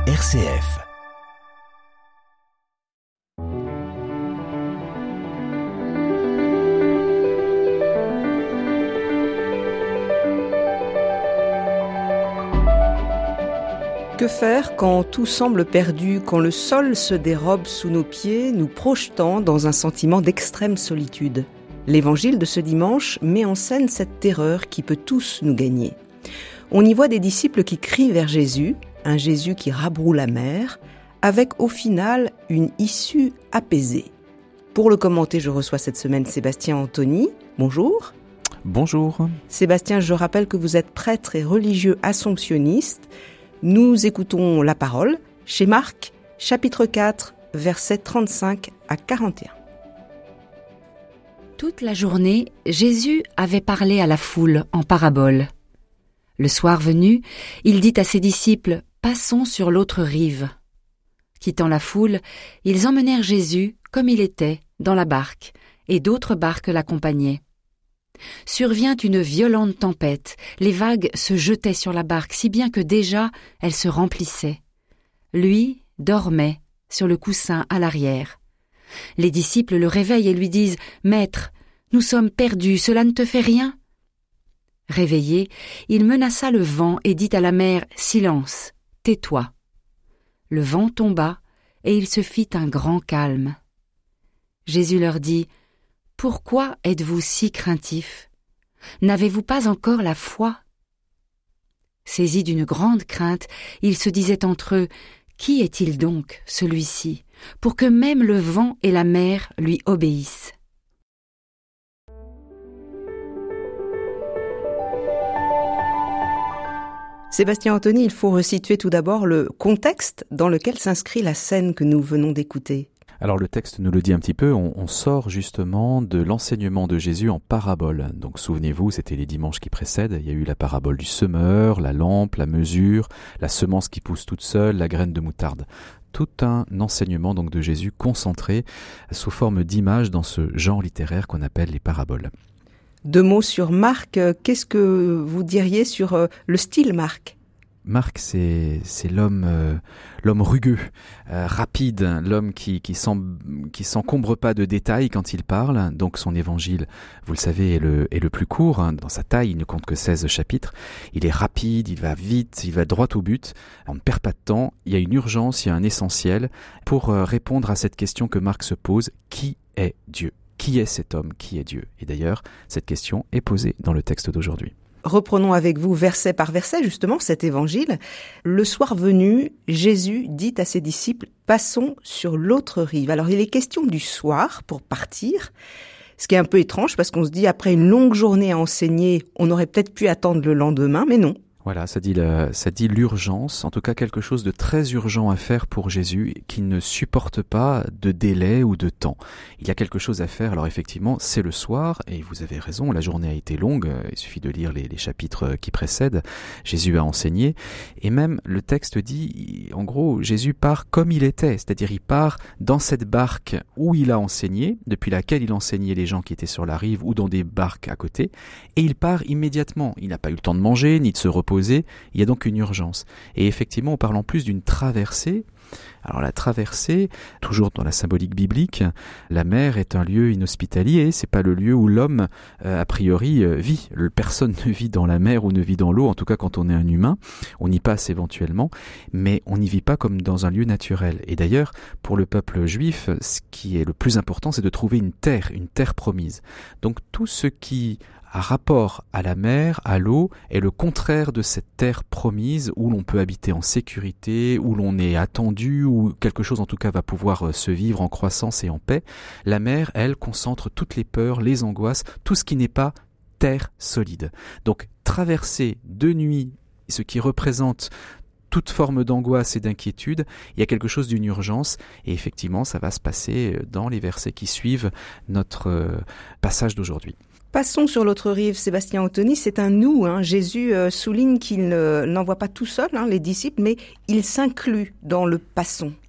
RCF. Que faire quand tout semble perdu, quand le sol se dérobe sous nos pieds, nous projetant dans un sentiment d'extrême solitude ? L'évangile de ce dimanche met en scène cette terreur qui peut tous nous gagner. On y voit des disciples qui crient vers Jésus, un Jésus qui rabroue la mer, avec au final une issue apaisée. Pour le commenter, je reçois cette semaine Sébastien Anthony. Bonjour. Bonjour. Sébastien, je rappelle que vous êtes prêtre et religieux assomptionniste. Nous écoutons la parole chez Marc, chapitre 4, versets 35 à 41. Toute la journée, Jésus avait parlé à la foule en paraboles. Le soir venu, il dit à ses disciples « Passons sur l'autre rive ». Quittant la foule, ils emmenèrent Jésus, comme il était, dans la barque, et d'autres barques l'accompagnaient. Survient une violente tempête, les vagues se jetaient sur la barque, si bien que déjà elle se remplissait. Lui dormait sur le coussin à l'arrière. Les disciples le réveillent et lui disent « Maître, nous sommes perdus, cela ne te fait rien ?» Réveillé, il menaça le vent et dit à la mer « Silence, tais-toi !» Le vent tomba et il se fit un grand calme. Jésus leur dit « Pourquoi êtes-vous si craintifs ? N'avez-vous pas encore la foi ?» Saisis d'une grande crainte, ils se disaient entre eux « Qui est-il donc, celui-ci, pour que même le vent et la mer lui obéissent ?» Sébastien Anthony, il faut resituer tout d'abord le contexte dans lequel s'inscrit la scène que nous venons d'écouter. Alors le texte nous le dit un petit peu, on sort justement de l'enseignement de Jésus en parabole. Donc souvenez-vous, c'était les dimanches qui précèdent, il y a eu la parabole du semeur, la lampe, la mesure, la semence qui pousse toute seule, la graine de moutarde. Tout un enseignement donc de Jésus concentré sous forme d'images dans ce genre littéraire qu'on appelle les paraboles. Deux mots sur Marc, qu'est-ce que vous diriez sur le style Marc ? Marc, c'est l'homme rugueux, rapide, l'homme qui s'encombre pas de détails quand il parle. Donc son évangile, vous le savez, est le plus court. Dans sa taille, il ne compte que 16 chapitres. Il est rapide, il va vite, il va droit au but. On ne perd pas de temps. Il y a une urgence, il y a un essentiel pour répondre à cette question que Marc se pose. Qui est Dieu ? Qui est cet homme ? Qui est Dieu ? Et d'ailleurs, cette question est posée dans le texte d'aujourd'hui. Reprenons avec vous verset par verset justement cet évangile. Le soir venu, Jésus dit à ses disciples « Passons sur l'autre rive ». Alors il est question du soir pour partir, ce qui est un peu étrange parce qu'on se dit après une longue journée à enseigner, on aurait peut-être pu attendre le lendemain, mais non. Voilà, ça dit l'urgence, en tout cas quelque chose de très urgent à faire pour Jésus qui ne supporte pas de délai ou de temps. Il y a quelque chose à faire, alors effectivement, c'est le soir, et vous avez raison, la journée a été longue, il suffit de lire les chapitres qui précèdent, Jésus a enseigné, et même le texte dit, en gros, Jésus part comme il était, c'est-à-dire il part dans cette barque où il a enseigné, depuis laquelle il enseignait les gens qui étaient sur la rive ou dans des barques à côté, et il part immédiatement, il n'a pas eu le temps de manger, ni de se reposer. Il y a donc une urgence. Et effectivement, on parle en plus d'une traversée. Alors la traversée, toujours dans la symbolique biblique, la mer est un lieu inhospitalier, c'est pas le lieu où l'homme, a priori, vit. Personne ne vit dans la mer ou ne vit dans l'eau, en tout cas quand on est un humain, on y passe éventuellement, mais on n'y vit pas comme dans un lieu naturel. Et d'ailleurs, pour le peuple juif, ce qui est le plus important, c'est de trouver une terre promise. Donc tout ce qui a rapport à la mer, à l'eau, est le contraire de cette terre promise où l'on peut habiter en sécurité, où l'on est attendu, où quelque chose en tout cas va pouvoir se vivre en croissance et en paix. La mer, elle, concentre toutes les peurs, les angoisses, tout ce qui n'est pas terre solide. Donc traverser de nuit ce qui représente toute forme d'angoisse et d'inquiétude, il y a quelque chose d'une urgence et effectivement ça va se passer dans les versets qui suivent notre passage d'aujourd'hui. Passons sur l'autre rive, Sébastien Anthony, c'est un nous. Jésus souligne qu'il n'envoie pas tout seul les disciples, mais il s'inclut dans le passons.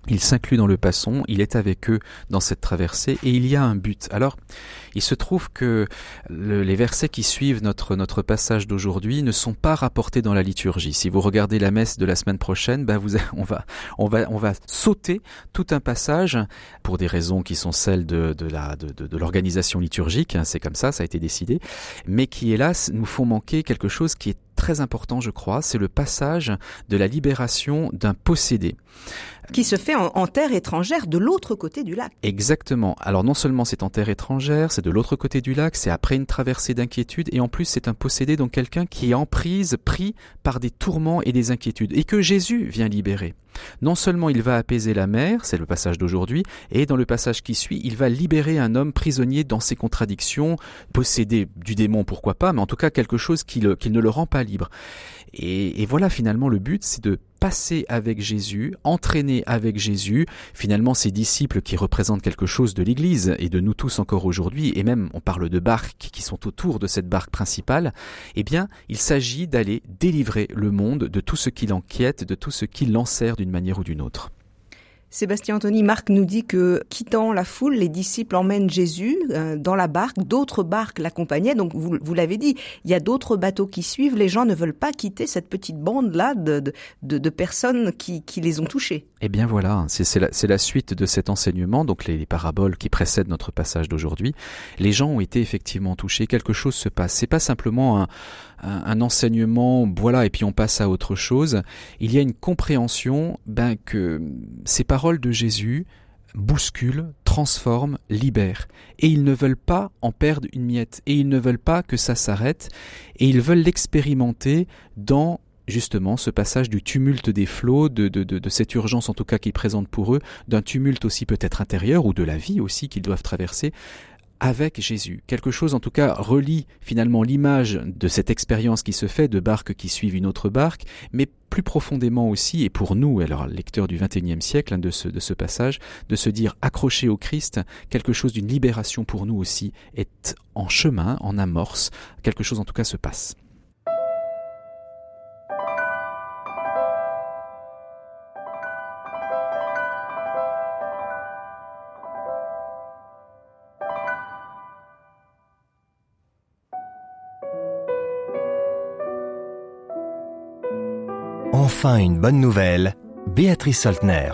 Il s'inclut dans le passon, il est avec eux dans cette traversée et il y a un but. Alors, il se trouve que les versets qui suivent notre passage d'aujourd'hui ne sont pas rapportés dans la liturgie. Si vous regardez la messe de la semaine prochaine, on va sauter tout un passage pour des raisons qui sont celles de l'organisation liturgique, hein, c'est comme ça a été décidé, mais qui hélas nous font manquer quelque chose qui est très important, je crois, c'est le passage de la libération d'un possédé. Qui se fait en terre étrangère de l'autre côté du lac. Exactement. Alors non seulement c'est en terre étrangère, c'est de l'autre côté du lac, c'est après une traversée d'inquiétude, et en plus c'est un possédé, donc quelqu'un qui est en prise, pris par des tourments et des inquiétudes, et que Jésus vient libérer. Non seulement il va apaiser la mer, c'est le passage d'aujourd'hui, et dans le passage qui suit, il va libérer un homme prisonnier dans ses contradictions, possédé du démon pourquoi pas, mais en tout cas quelque chose qui ne le rend pas libre. Et voilà, finalement le but, c'est de passer avec Jésus, entraîner avec Jésus, finalement ces disciples qui représentent quelque chose de l'Église et de nous tous encore aujourd'hui, et même on parle de barques qui sont autour de cette barque principale, eh bien il s'agit d'aller délivrer le monde de tout ce qui l'enquiète, de tout ce qui l'enserre d'une manière ou d'une autre. Sébastien Anthony, Marc nous dit que, quittant la foule, les disciples emmènent Jésus dans la barque. D'autres barques l'accompagnaient. Donc, vous l'avez dit, il y a d'autres bateaux qui suivent. Les gens ne veulent pas quitter cette petite bande-là de personnes qui les ont touchés. Eh bien voilà, c'est la suite de cet enseignement, donc les paraboles qui précèdent notre passage d'aujourd'hui. Les gens ont été effectivement touchés, quelque chose se passe. C'est pas simplement un enseignement, voilà, et puis on passe à autre chose. Il y a une compréhension que ces paroles de Jésus bousculent, transforment, libèrent. Et ils ne veulent pas en perdre une miette. Et ils ne veulent pas que ça s'arrête. Et ils veulent l'expérimenter dans justement ce passage du tumulte des flots, de cette urgence en tout cas qu'ils présentent pour eux, d'un tumulte aussi peut-être intérieur ou de la vie aussi qu'ils doivent traverser avec Jésus. Quelque chose en tout cas relie finalement l'image de cette expérience qui se fait de barques qui suivent une autre barque, mais plus profondément aussi, et pour nous, alors lecteurs du XXIe siècle, de ce passage, de se dire accroché au Christ, quelque chose d'une libération pour nous aussi est en chemin, en amorce, quelque chose en tout cas se passe. Enfin une bonne nouvelle, Béatrice Soltner.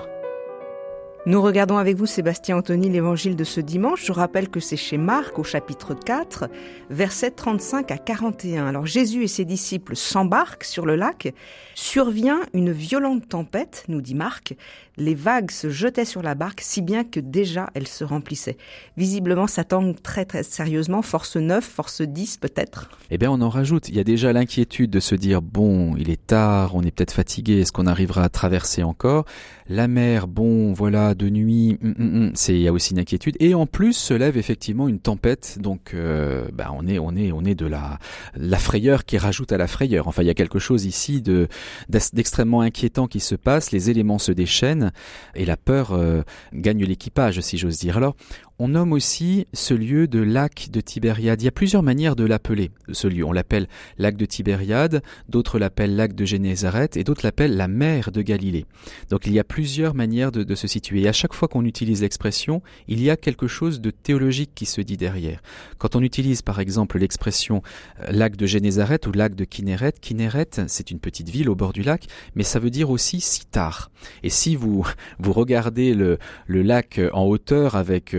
Nous regardons avec vous, Sébastien Anthony, l'évangile de ce dimanche. Je rappelle que c'est chez Marc, au chapitre 4, versets 35 à 41. Alors Jésus et ses disciples s'embarquent sur le lac. Survient une violente tempête, nous dit Marc. Les vagues se jetaient sur la barque, si bien que déjà elle se remplissait. Visiblement, ça tangue très très sérieusement. Force 9, force 10 peut-être. Eh bien, on en rajoute. Il y a déjà l'inquiétude de se dire, bon, il est tard, on est peut-être fatigué, est-ce qu'on arrivera à traverser encore ? La mer, bon, voilà, de nuit, il y a aussi une inquiétude. Et en plus, se lève effectivement une tempête, donc on est de la frayeur qui rajoute à la frayeur. Enfin, il y a quelque chose ici d'extrêmement inquiétant qui se passe, les éléments se déchaînent et la peur gagne l'équipage, si j'ose dire. Alors, on nomme aussi ce lieu de lac de Tibériade. Il y a plusieurs manières de l'appeler, ce lieu. On l'appelle lac de Tibériade, d'autres l'appellent lac de Génézareth et d'autres l'appellent la mer de Galilée. Donc il y a plusieurs manières de se situer. Et à chaque fois qu'on utilise l'expression, il y a quelque chose de théologique qui se dit derrière. Quand on utilise par exemple l'expression lac de Génézareth ou lac de Kinéret, Kinéret c'est une petite ville au bord du lac, mais ça veut dire aussi Sitar. Et si vous regardez le lac en hauteur avec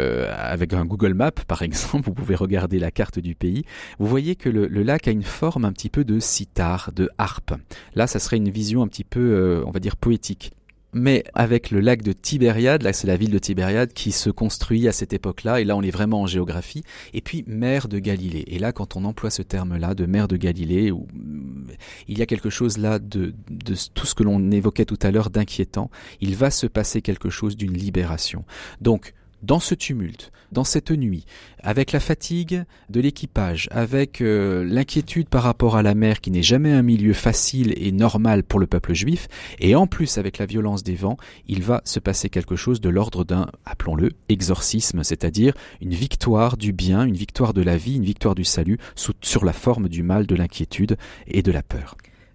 un Google Maps, par exemple, vous pouvez regarder la carte du pays, vous voyez que le lac a une forme un petit peu de sitar, de harpe. Là, ça serait une vision un petit peu, on va dire, poétique. Mais avec le lac de Tibériade, là c'est la ville de Tibériade qui se construit à cette époque-là, et là on est vraiment en géographie, et puis mer de Galilée. Et là quand on emploie ce terme-là de mer de Galilée, il y a quelque chose là de tout ce que l'on évoquait tout à l'heure d'inquiétant, il va se passer quelque chose d'une libération. Donc, dans ce tumulte, dans cette nuit, avec la fatigue de l'équipage, avec l'inquiétude par rapport à la mer qui n'est jamais un milieu facile et normal pour le peuple juif, et en plus avec la violence des vents, il va se passer quelque chose de l'ordre d'un, appelons-le, exorcisme, c'est-à-dire une victoire du bien, une victoire de la vie, une victoire du salut sur la forme du mal, de l'inquiétude et de la peur.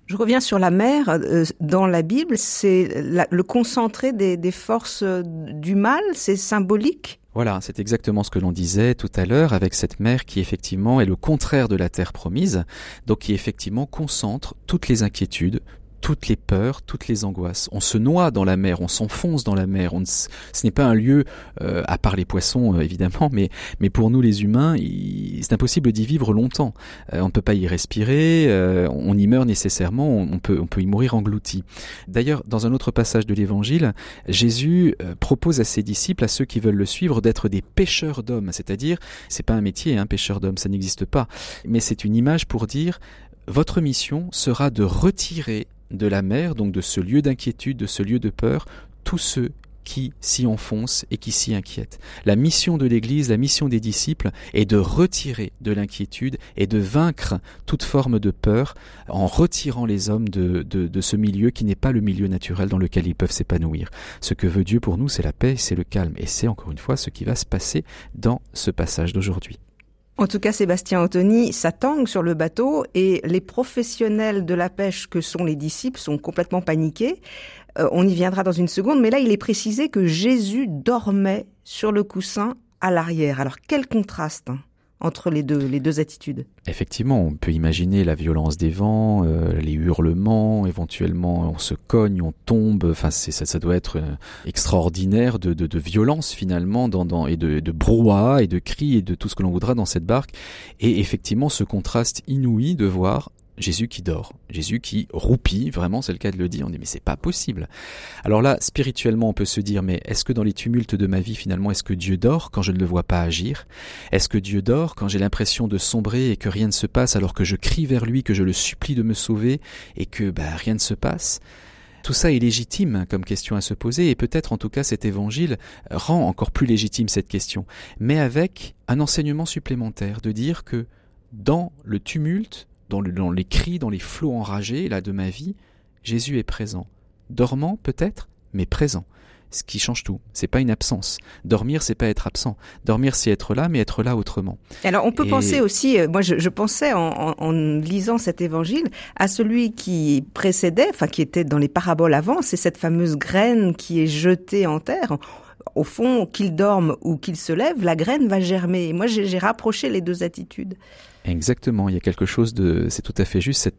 Je reviens sur la mer. Dans la Bible, c'est le concentré des forces du mal, c'est symbolique. Voilà, c'est exactement ce que l'on disait tout à l'heure avec cette mer qui effectivement est le contraire de la terre promise, donc qui effectivement concentre toutes les inquiétudes, toutes les peurs, toutes les angoisses. On se noie dans la mer, on s'enfonce dans la mer. Ce n'est pas un lieu, à part les poissons évidemment, mais pour nous les humains, c'est impossible d'y vivre longtemps. On ne peut pas y respirer, on y meurt nécessairement, on peut y mourir englouti. D'ailleurs, dans un autre passage de l'Évangile, Jésus propose à ses disciples, à ceux qui veulent le suivre, d'être des pêcheurs d'hommes. C'est-à-dire, c'est pas un métier, pêcheur d'hommes, ça n'existe pas. Mais c'est une image pour dire, votre mission sera de retirer de la mer, donc de ce lieu d'inquiétude, de ce lieu de peur, tous ceux qui s'y enfoncent et qui s'y inquiètent. La mission de l'Église, la mission des disciples est de retirer de l'inquiétude et de vaincre toute forme de peur en retirant les hommes de ce milieu qui n'est pas le milieu naturel dans lequel ils peuvent s'épanouir. Ce que veut Dieu pour nous, c'est la paix, c'est le calme. Et c'est encore une fois ce qui va se passer dans ce passage d'aujourd'hui. En tout cas, Sébastien Anthony, ça tangue sur le bateau et les professionnels de la pêche que sont les disciples sont complètement paniqués. On y viendra dans une seconde, mais là, il est précisé que Jésus dormait sur le coussin à l'arrière. Alors, quel contraste entre les deux attitudes. Effectivement, on peut imaginer la violence des vents, les hurlements, éventuellement on se cogne, on tombe, enfin ça doit être extraordinaire de violence finalement et de brouhaha et de cris et de tout ce que l'on voudra dans cette barque. Et effectivement ce contraste inouï de voir Jésus qui dort, Jésus qui roupit, vraiment c'est le cas de le dire, on dit mais c'est pas possible. Alors là, spirituellement on peut se dire mais est-ce que dans les tumultes de ma vie finalement, est-ce que Dieu dort quand je ne le vois pas agir? Est-ce que Dieu dort quand j'ai l'impression de sombrer et que rien ne se passe alors que je crie vers lui, que je le supplie de me sauver et que rien ne se passe? Tout ça est légitime comme question à se poser et peut-être en tout cas cet évangile rend encore plus légitime cette question, mais avec un enseignement supplémentaire de dire que dans le tumulte, dans les cris, dans les flots enragés là de ma vie, Jésus est présent. Dormant peut-être, mais présent. Ce qui change tout. C'est pas une absence. Dormir, c'est pas être absent. Dormir, c'est être là, mais être là autrement. Alors on peut penser aussi, moi je pensais en lisant cet évangile à celui qui précédait, enfin qui était dans les paraboles avant, c'est cette fameuse graine qui est jetée en terre. Au fond, qu'il dorme ou qu'il se lève, la graine va germer. Et moi j'ai rapproché les deux attitudes. Exactement, il y a quelque chose c'est tout à fait juste,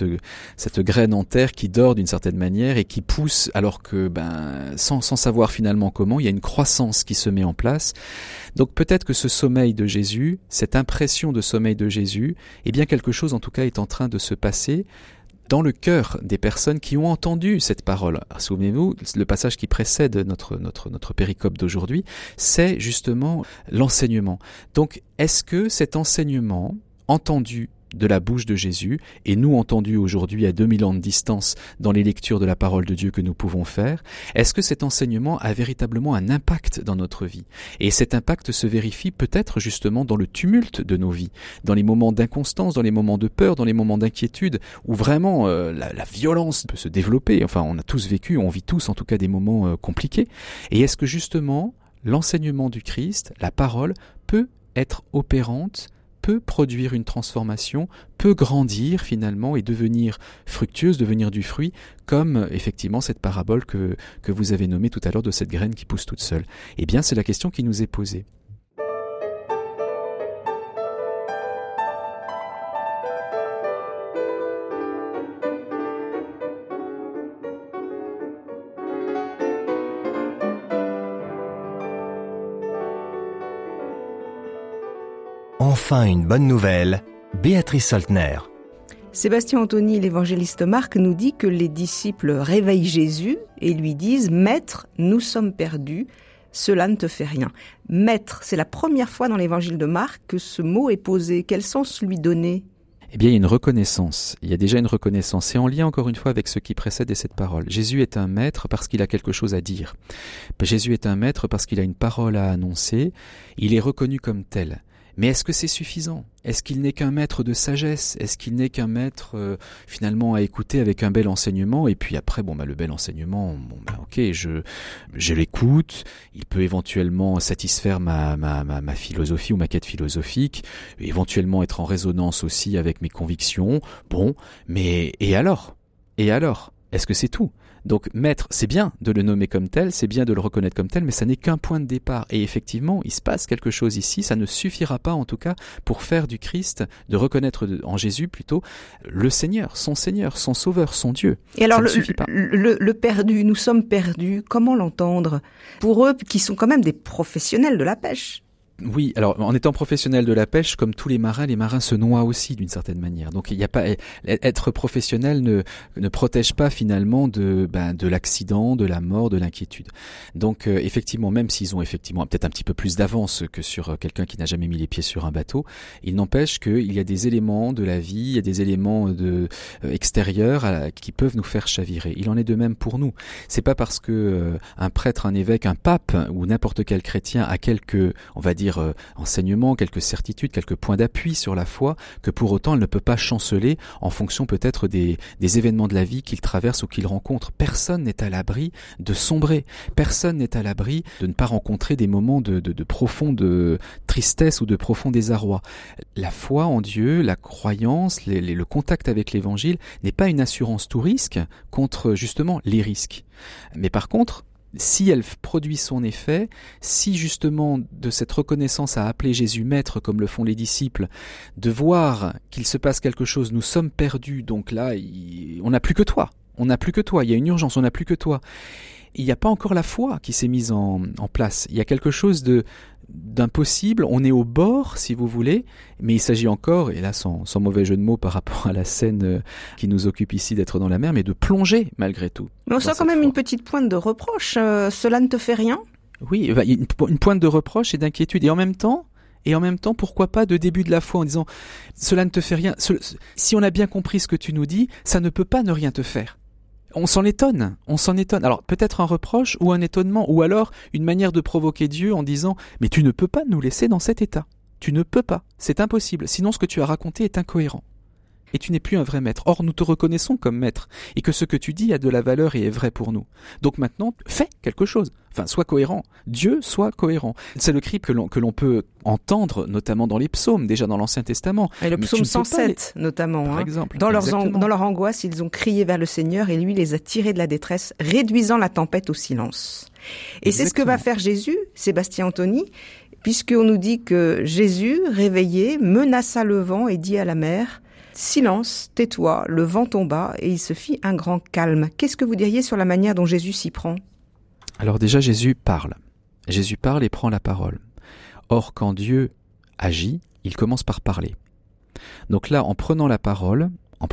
cette graine en terre qui dort d'une certaine manière et qui pousse alors que, sans savoir finalement comment, il y a une croissance qui se met en place. Donc peut-être que ce sommeil de Jésus, cette impression de sommeil de Jésus, quelque chose en tout cas est en train de se passer dans le cœur des personnes qui ont entendu cette parole. Souvenez-vous, le passage qui précède notre péricope d'aujourd'hui, c'est justement l'enseignement. Donc, est-ce que cet enseignement entendu de la bouche de Jésus, et nous entendus aujourd'hui à 2000 ans de distance dans les lectures de la parole de Dieu que nous pouvons faire, est-ce que cet enseignement a véritablement un impact dans notre vie? Et cet impact se vérifie peut-être justement dans le tumulte de nos vies, dans les moments d'inconstance, dans les moments de peur, dans les moments d'inquiétude, où vraiment la violence peut se développer. Enfin, on a tous vécu, on vit tous en tout cas des moments compliqués. Et est-ce que justement l'enseignement du Christ, la parole, peut être opérante, peut produire une transformation, peut grandir finalement et devenir fructueuse, devenir du fruit, comme effectivement cette parabole que vous avez nommée tout à l'heure de cette graine qui pousse toute seule. Eh bien, c'est la question qui nous est posée. Enfin une bonne nouvelle, Béatrice Soltner. Sébastien Anthony, l'évangéliste Marc, nous dit que les disciples réveillent Jésus et lui disent « Maître, nous sommes perdus, cela ne te fait rien ». Maître, c'est la première fois dans l'évangile de Marc que ce mot est posé. Quel sens lui donner ? Eh bien, il y a une reconnaissance. Il y a déjà une reconnaissance. C'est en lien, encore une fois, avec ce qui précède cette parole. Jésus est un maître parce qu'il a quelque chose à dire. Jésus est un maître parce qu'il a une parole à annoncer. Il est reconnu comme tel. Mais est-ce que c'est suffisant ? Est-ce qu'il n'est qu'un maître de sagesse ? Est-ce qu'il n'est qu'un maître finalement à écouter avec un bel enseignement ? Et puis après, le bel enseignement, ok, je l'écoute. Il peut éventuellement satisfaire ma philosophie ou ma quête philosophique, éventuellement être en résonance aussi avec mes convictions. Bon, mais et alors ? Et alors ? Est-ce que c'est tout ? Donc maître, c'est bien de le nommer comme tel, c'est bien de le reconnaître comme tel, mais ça n'est qu'un point de départ. Et effectivement, il se passe quelque chose ici, ça ne suffira pas en tout cas pour faire du Christ, de reconnaître en Jésus plutôt, le Seigneur, son Sauveur, son Dieu. Et alors le perdu, nous sommes perdus, comment l'entendre ? Pour eux qui sont quand même des professionnels de la pêche. Oui, alors en étant professionnel de la pêche, comme tous les marins se noient aussi d'une certaine manière. Donc il n'y a pas être professionnel ne protège pas finalement de l'accident, de la mort, de l'inquiétude. Donc effectivement, même s'ils ont effectivement peut-être un petit peu plus d'avance que sur quelqu'un qui n'a jamais mis les pieds sur un bateau, il n'empêche qu'il y a des éléments de la vie, il y a des éléments extérieurs qui peuvent nous faire chavirer. Il en est de même pour nous. C'est pas parce que un prêtre, un évêque, un pape ou n'importe quel chrétien a quelques, on va dire, enseignements, quelques certitudes, quelques points d'appui sur la foi, que pour autant elle ne peut pas chanceler en fonction peut-être des événements de la vie qu'il traverse ou qu'il rencontre. Personne n'est à l'abri de sombrer. Personne n'est à l'abri de ne pas rencontrer des moments de profonde tristesse ou de profond désarroi. La foi en Dieu, la croyance, le contact avec l'Évangile n'est pas une assurance tout risque contre justement les risques. Mais par contre, si elle produit son effet, si justement de cette reconnaissance à appeler Jésus maître comme le font les disciples, de voir qu'il se passe quelque chose, nous sommes perdus, donc là on n'a plus que toi, il y a une urgence, on n'a plus que toi. Il n'y a pas encore la foi qui s'est mise en place, il y a quelque chose d'impossible, on est au bord si vous voulez, mais il s'agit encore, et là sans mauvais jeu de mots par rapport à la scène qui nous occupe ici d'être dans la mer, mais de plonger malgré tout. Mais on sent quand même une petite pointe de reproche, cela ne te fait rien ? Oui, une pointe de reproche et d'inquiétude, et en même temps, pourquoi pas de début de la foi en disant « cela ne te fait rien ». Si on a bien compris ce que tu nous dis, ça ne peut pas ne rien te faire. On s'en étonne. Alors peut-être un reproche ou un étonnement, ou alors une manière de provoquer Dieu en disant « mais tu ne peux pas nous laisser dans cet état. Tu ne peux pas, c'est impossible, sinon ce que tu as raconté est incohérent. Et tu n'es plus un vrai maître. Or nous te reconnaissons comme maître, et que ce que tu dis a de la valeur et est vrai pour nous. Donc maintenant, fais quelque chose. Enfin, sois cohérent. Dieu, sois cohérent. » C'est le cri que l'on peut entendre, notamment dans les psaumes, déjà dans l'Ancien Testament. Et le psaume 107, notamment. Par exemple. Dans leur angoisse, ils ont crié vers le Seigneur et lui les a tirés de la détresse, réduisant la tempête au silence. Et c'est ce que va faire Jésus, Sébastien Anthony, puisqu'on nous dit que Jésus, réveillé, menaça le vent et dit à la mer « Silence, tais-toi », le vent tomba et il se fit un grand calme. Qu'est-ce que vous diriez sur la manière dont Jésus s'y prend ? Alors déjà, Jésus parle et prend la parole. Or, quand Dieu agit, il commence par parler. Donc là, en prenant sa parole,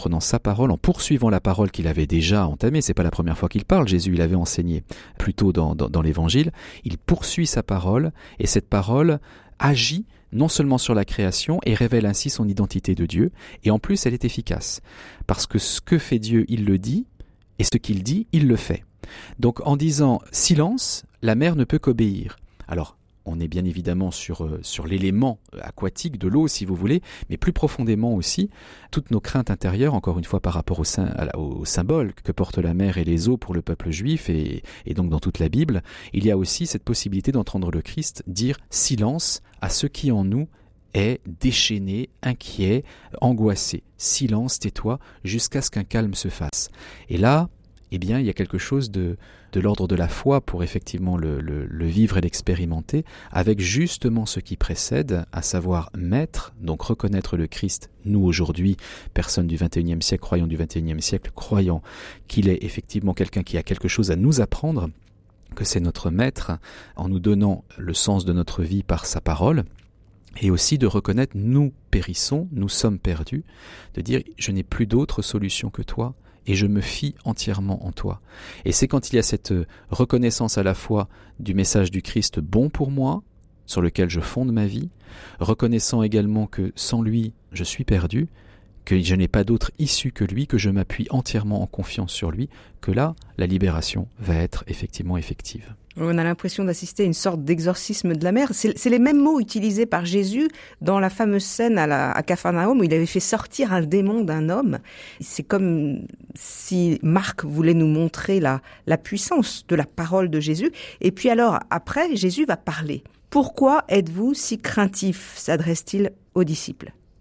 en poursuivant la parole qu'il avait déjà entamée, c'est pas la première fois qu'il parle, Jésus il avait enseigné plus tôt dans l'Évangile, il poursuit sa parole, et cette parole agit non seulement sur la création et révèle ainsi son identité de Dieu, et en plus elle est efficace, parce que ce que fait Dieu, il le dit, et ce qu'il dit, il le fait. Donc en disant silence, la mer ne peut qu'obéir. Alors on est bien évidemment sur l'élément aquatique de l'eau, si vous voulez, mais plus profondément aussi, toutes nos craintes intérieures, encore une fois par rapport au symbole que portent la mer et les eaux pour le peuple juif, et donc dans toute la Bible, il y a aussi cette possibilité d'entendre le Christ dire silence à ce qui en nous est déchaîné, inquiet, angoissé. Silence, tais-toi, jusqu'à ce qu'un calme se fasse. Et là, eh bien, il y a quelque chose de l'ordre de la foi pour effectivement le vivre et l'expérimenter, avec justement ce qui précède, à savoir maître, donc reconnaître le Christ, nous aujourd'hui, personnes du XXIe siècle, croyants du XXIe siècle, croyant qu'il est effectivement quelqu'un qui a quelque chose à nous apprendre, que c'est notre maître, en nous donnant le sens de notre vie par sa parole, et aussi de reconnaître nous périssons, nous sommes perdus, de dire je n'ai plus d'autre solution que toi, et je me fie entièrement en toi. Et c'est quand il y a cette reconnaissance à la fois du message du Christ bon pour moi, sur lequel je fonde ma vie, reconnaissant également que sans lui, je suis perdu, que je n'ai pas d'autre issue que lui, que je m'appuie entièrement en confiance sur lui, que là, la libération va être effectivement effective. On a l'impression d'assister à une sorte d'exorcisme de la mer. C'est les mêmes mots utilisés par Jésus dans la fameuse scène à Capharnaüm où il avait fait sortir un démon d'un homme. C'est comme si Marc voulait nous montrer la puissance de la parole de Jésus. Et puis alors, après, Jésus va parler. « Pourquoi êtes-vous si craintifs ?» s'adresse-t-il aux disciples.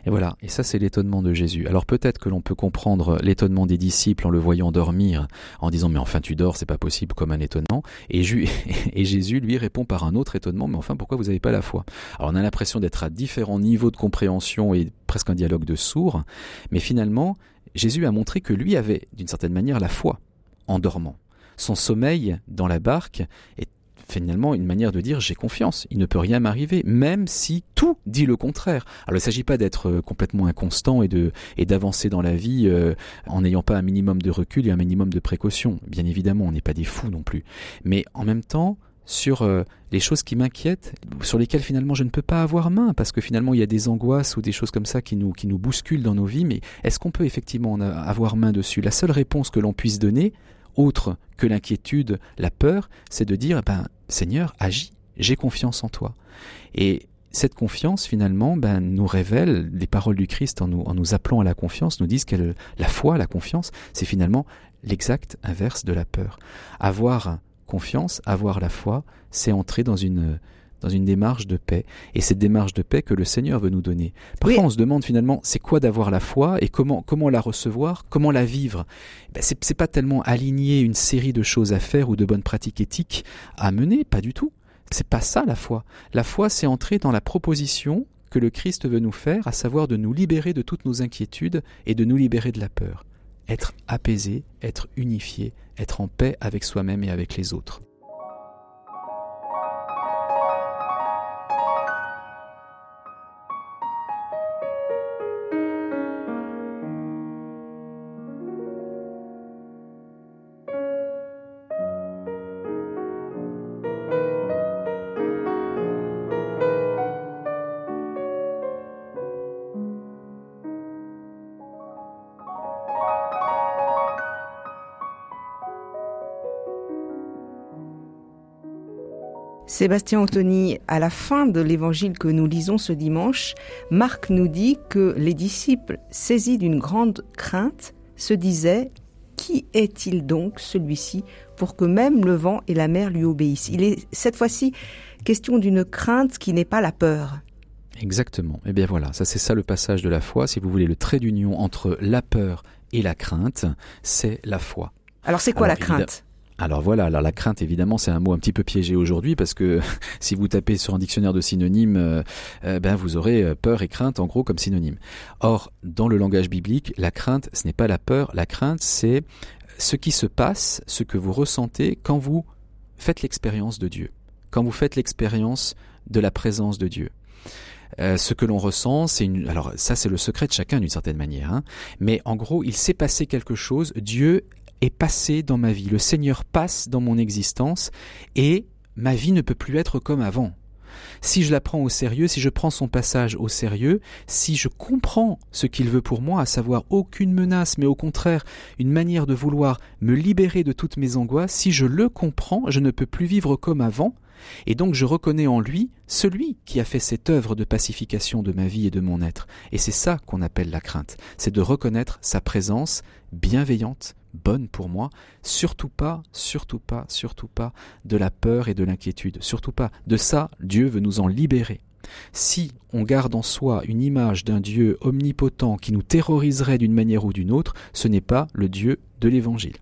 Et voilà, et ça c'est l'étonnement de Jésus. Alors peut-être que l'on peut comprendre l'étonnement des disciples en le voyant dormir, en disant mais enfin tu dors, c'est pas possible comme un étonnement. Et Jésus lui répond par un autre étonnement, mais enfin pourquoi vous n'avez pas la foi? Alors on a l'impression d'être à différents niveaux de compréhension et presque un dialogue de sourds, mais finalement Jésus a montré que lui avait d'une certaine manière la foi en dormant. Son sommeil dans la barque est finalement une manière de dire j'ai confiance, il ne peut rien m'arriver, même si tout dit le contraire. Alors il ne s'agit pas d'être complètement inconstant et d'avancer dans la vie en n'ayant pas un minimum de recul et un minimum de précaution. Bien évidemment, on n'est pas des fous non plus. Mais en même temps, sur les choses qui m'inquiètent, sur lesquelles finalement je ne peux pas avoir main, parce que finalement il y a des angoisses ou des choses comme ça qui nous bousculent dans nos vies, mais est-ce qu'on peut effectivement avoir main dessus? La seule réponse que l'on puisse donner, autre que l'inquiétude, la peur, c'est de dire Seigneur, agis, j'ai confiance en toi. Et cette confiance, finalement, nous révèle, les paroles du Christ en nous appelant à la confiance, nous disent que la foi, la confiance, c'est finalement l'exact inverse de la peur. Avoir confiance, avoir la foi, c'est entrer dans une démarche de paix. Et cette démarche de paix que le Seigneur veut nous donner. Parfois, on se demande finalement, c'est quoi d'avoir la foi et comment la recevoir, comment la vivre? C'est pas tellement aligner une série de choses à faire ou de bonnes pratiques éthiques à mener, pas du tout. C'est pas ça la foi. La foi, c'est entrer dans la proposition que le Christ veut nous faire, à savoir de nous libérer de toutes nos inquiétudes et de nous libérer de la peur. Être apaisé, être unifié, être en paix avec soi-même et avec les autres. Sébastien Anthony, à la fin de l'évangile que nous lisons ce dimanche, Marc nous dit que les disciples, saisis d'une grande crainte, se disaient « Qui est-il donc, celui-ci, pour que même le vent et la mer lui obéissent ?» Il est cette fois-ci question d'une crainte qui n'est pas la peur. Exactement. Eh bien voilà, ça c'est ça le passage de la foi. Si vous voulez, le trait d'union entre la peur et la crainte, c'est la foi. Alors c'est quoi la crainte ? Alors voilà, la crainte évidemment c'est un mot un petit peu piégé aujourd'hui parce que si vous tapez sur un dictionnaire de synonymes, vous aurez peur et crainte en gros comme synonymes. Or, dans le langage biblique, la crainte ce n'est pas la peur, la crainte c'est ce qui se passe, ce que vous ressentez quand vous faites l'expérience de Dieu, quand vous faites l'expérience de la présence de Dieu. Ce que l'on ressent, alors ça c'est le secret de chacun d'une certaine manière, mais en gros il s'est passé quelque chose, Dieu est passé dans ma vie, le Seigneur passe dans mon existence et ma vie ne peut plus être comme avant. Si je la prends au sérieux, si je prends son passage au sérieux, si je comprends ce qu'il veut pour moi, à savoir aucune menace, mais au contraire une manière de vouloir me libérer de toutes mes angoisses, si je le comprends, je ne peux plus vivre comme avant. Et donc je reconnais en lui celui qui a fait cette œuvre de pacification de ma vie et de mon être. Et c'est ça qu'on appelle la crainte, c'est de reconnaître sa présence bienveillante, bonne pour moi, surtout pas de la peur et de l'inquiétude, surtout pas. De ça, Dieu veut nous en libérer. Si on garde en soi une image d'un Dieu omnipotent qui nous terroriserait d'une manière ou d'une autre, ce n'est pas le Dieu de l'Évangile.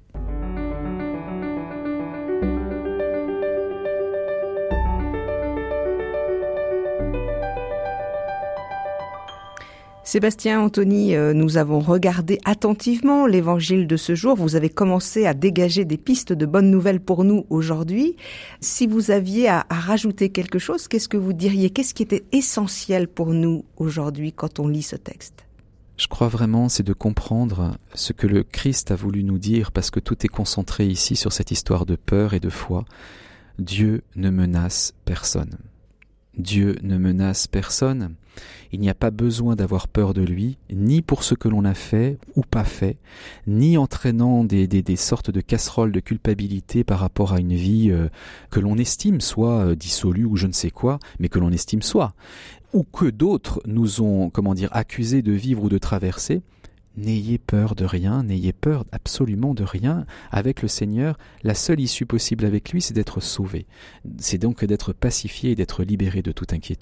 Sébastien Anthony, nous avons regardé attentivement l'évangile de ce jour. Vous avez commencé à dégager des pistes de bonnes nouvelles pour nous aujourd'hui. Si vous aviez à rajouter quelque chose, qu'est-ce que vous diriez? Qu'est-ce qui était essentiel pour nous aujourd'hui quand on lit ce texte? Je crois vraiment, c'est de comprendre ce que le Christ a voulu nous dire, parce que tout est concentré ici sur cette histoire de peur et de foi. Dieu ne menace personne. Dieu ne menace personne. Il n'y a pas besoin d'avoir peur de lui, ni pour ce que l'on a fait ou pas fait, ni entraînant des sortes de casseroles de culpabilité par rapport à une vie que l'on estime soit dissolue ou je ne sais quoi, mais que l'on estime soit, ou que d'autres nous ont, accusés de vivre ou de traverser. N'ayez peur de rien, n'ayez peur absolument de rien. Avec le Seigneur, la seule issue possible avec lui, c'est d'être sauvé. C'est donc d'être pacifié et d'être libéré de toute inquiétude.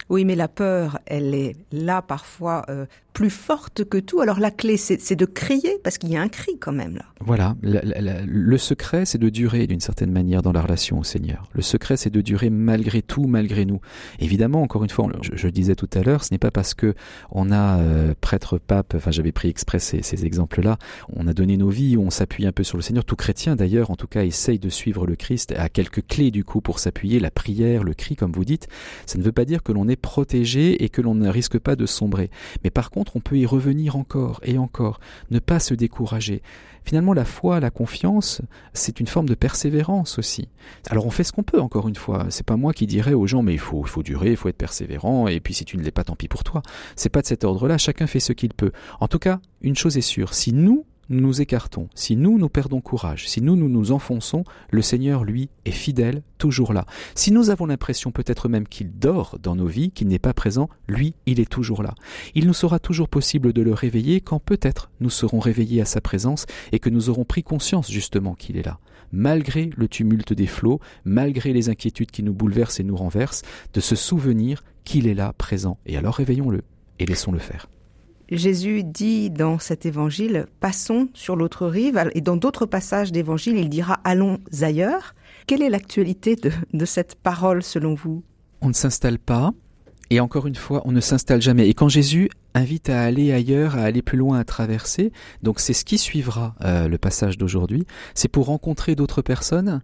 Oui, mais la peur, elle est là parfois plus forte que tout. Alors la clé, c'est de crier, parce qu'il y a un cri quand même là. Voilà, le secret, c'est de durer d'une certaine manière dans la relation au Seigneur. Le secret, c'est de durer malgré tout, malgré nous. Évidemment, encore une fois, je le disais tout à l'heure, ce n'est pas parce que on a prêtre, pape, enfin j'avais pris exprès ces exemples-là, on a donné nos vies, on s'appuie un peu sur le Seigneur. Tout chrétien d'ailleurs, en tout cas, essaye de suivre le Christ, a quelques clés du coup pour s'appuyer, la prière, le cri, comme vous dites. Ça ne veut pas dire que l'on est protégé et que l'on ne risque pas de sombrer. Mais par contre, on peut y revenir encore et encore, ne pas se décourager. Finalement, la foi, la confiance, c'est une forme de persévérance aussi. Alors on fait ce qu'on peut, encore une fois. C'est pas moi qui dirais aux gens, mais il faut durer, il faut être persévérant, et puis si tu ne l'es pas, tant pis pour toi. C'est pas de cet ordre-là, chacun fait ce qu'il peut. En tout cas, une chose est sûre, si nous nous écartons, si nous perdons courage, si nous nous enfonçons, le Seigneur, lui, est fidèle, toujours là. Si nous avons l'impression peut-être même qu'il dort dans nos vies, qu'il n'est pas présent, lui, il est toujours là. Il nous sera toujours possible de le réveiller quand peut-être nous serons réveillés à sa présence et que nous aurons pris conscience justement qu'il est là. Malgré le tumulte des flots, malgré les inquiétudes qui nous bouleversent et nous renversent, de se souvenir qu'il est là, présent. Et alors réveillons-le et laissons-le faire. Jésus dit dans cet évangile « Passons sur l'autre rive » et dans d'autres passages d'évangile, il dira « Allons ailleurs ». Quelle est l'actualité de cette parole selon vous ? On ne s'installe pas et encore une fois, on ne s'installe jamais. Et quand Jésus invite à aller ailleurs, à aller plus loin, à traverser, donc c'est ce qui suivra le passage d'aujourd'hui, c'est pour rencontrer d'autres personnes,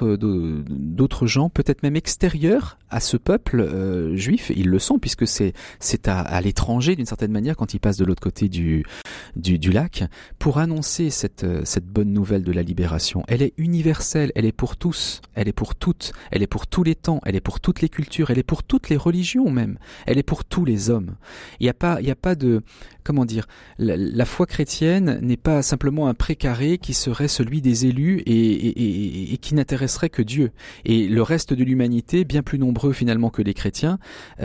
d'autres gens, peut-être même extérieurs à ce peuple juif. Ils le sont puisque c'est à l'étranger d'une certaine manière quand ils passent de l'autre côté du lac, pour annoncer cette bonne nouvelle de la libération. Elle est universelle, elle est pour tous, elle est pour toutes, elle est pour tous les temps, elle est pour toutes les cultures, elle est pour toutes les religions même, elle est pour tous les hommes. Il n'y a pas de, comment dire, la foi chrétienne n'est pas simplement un précaré qui serait celui des élus et qui n'intéresserait que Dieu. Et le reste de l'humanité, bien plus nombreux finalement que les chrétiens,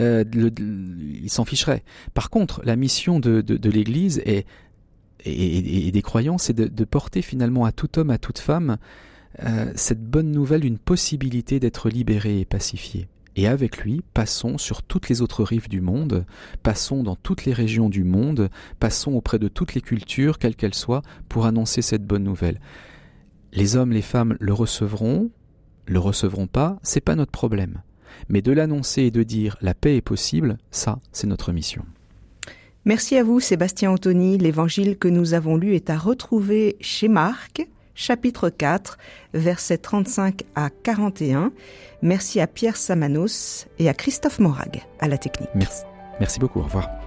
ils s'en ficheraient. Par contre, la mission de l'Église et des croyants, c'est de porter finalement à tout homme, à toute femme, cette bonne nouvelle, une possibilité d'être libéré et pacifié. Et avec lui, passons sur toutes les autres rives du monde, passons dans toutes les régions du monde, passons auprès de toutes les cultures, quelles qu'elles soient, pour annoncer cette bonne nouvelle. Les hommes, les femmes le recevront pas, c'est pas notre problème. Mais de l'annoncer et de dire la paix est possible, ça, c'est notre mission. Merci à vous, Sébastien Anthony. L'évangile que nous avons lu est à retrouver chez Marc, chapitre 4, versets 35 à 41. Merci à Pierre Samanos et à Christophe Morag à la technique. Merci beaucoup, au revoir.